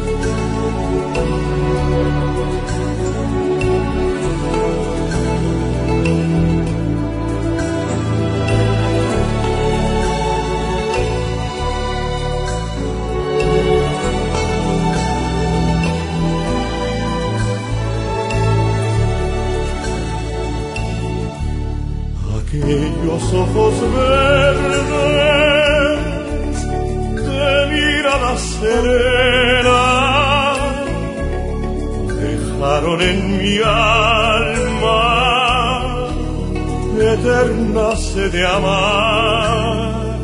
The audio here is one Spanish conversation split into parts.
Aquellos ojos verdes de mirada serena dejaron en mi alma eterna sed de amar,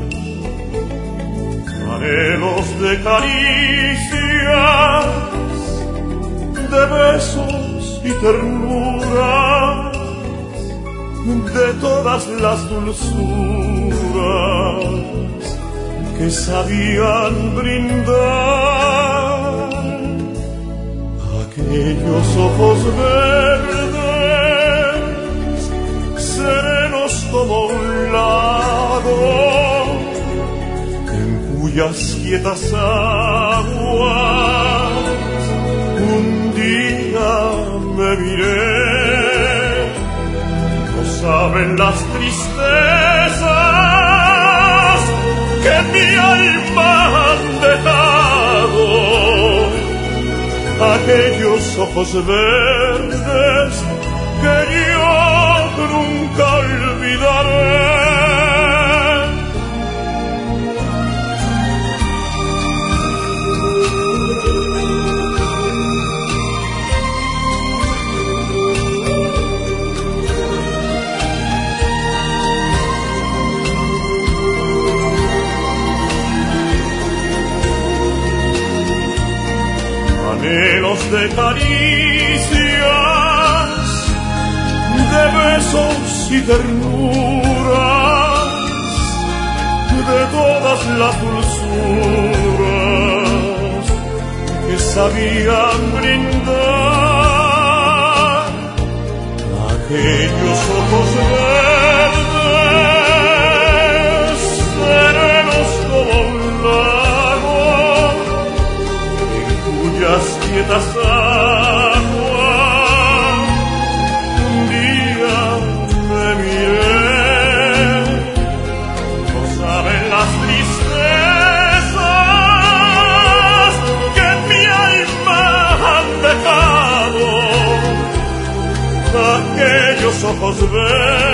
anhelos de caricias, de besos y ternuras, de todas las dulzuras que sabían brindar. Aquellos ojos verdes, serenos como un lago, en cuyas quietas aguas un día me miré. Saben las tristezas que mi alma han dejado, aquellos ojos verdes que yo nunca olvidaré. Anhelos de caricias, de besos y ternuras, de todas las dulzuras que sabían brindar. Aquellos ojos verdes, serenos como un lago, cuyas quietas aguas un día me miré. No saben las tristezas que mi alma han dejado, aquellos ojos verdes